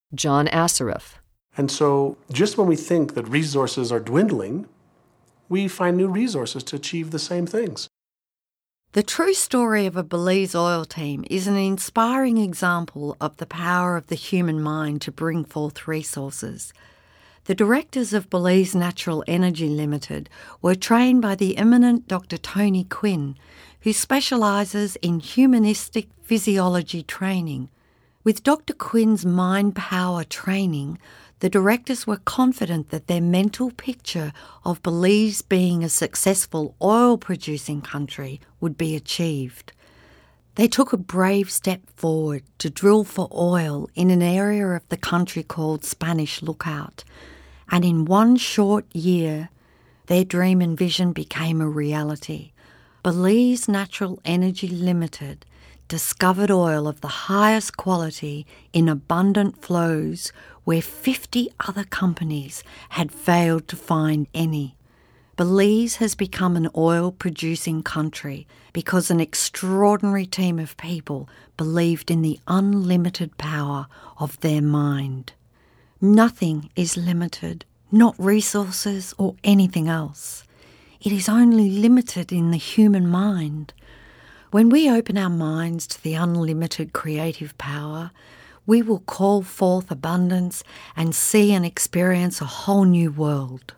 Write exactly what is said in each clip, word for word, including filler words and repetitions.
John Assaraf. And so just when we think that resources are dwindling, we find new resources to achieve the same things. The true story of a Belize oil team is an inspiring example of the power of the human mind to bring forth resources. The directors of Belize Natural Energy Limited were trained by the eminent Doctor Tony Quinn, who specialises in humanistic physiology training. With Doctor Quinn's mind power training, the directors were confident that their mental picture of Belize being a successful oil-producing country would be achieved. They took a brave step forward to drill for oil in an area of the country called Spanish Lookout, and in one short year, their dream and vision became a reality. Belize Natural Energy Limited discovered oil of the highest quality in abundant flows where fifty other companies had failed to find any. Belize has become an oil-producing country because an extraordinary team of people believed in the unlimited power of their mind. Nothing is limited, not resources or anything else. It is only limited in the human mind. When we open our minds to the unlimited creative power, we will call forth abundance and see and experience a whole new world.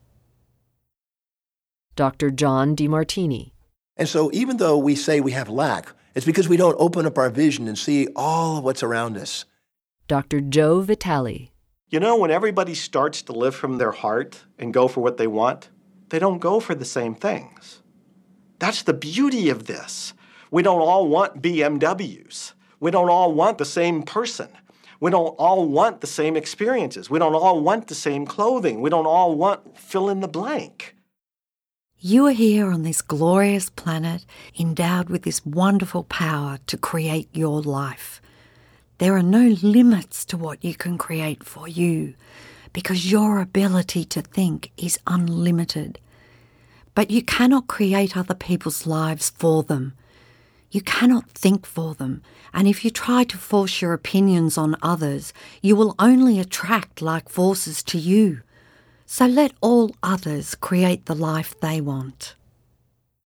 Doctor John DeMartini. And so even though we say we have lack, it's because we don't open up our vision and see all of what's around us. Doctor Joe Vitale. You know, when everybody starts to live from their heart and go for what they want, they don't go for the same things. That's the beauty of this. We don't all want B M Ws. We don't all want the same person. We don't all want the same experiences. We don't all want the same clothing. We don't all want fill in the blank. You are here on this glorious planet, endowed with this wonderful power to create your life. There are no limits to what you can create for you, because your ability to think is unlimited. But you cannot create other people's lives for them. You cannot think for them, and if you try to force your opinions on others, you will only attract like forces to you. So let all others create the life they want.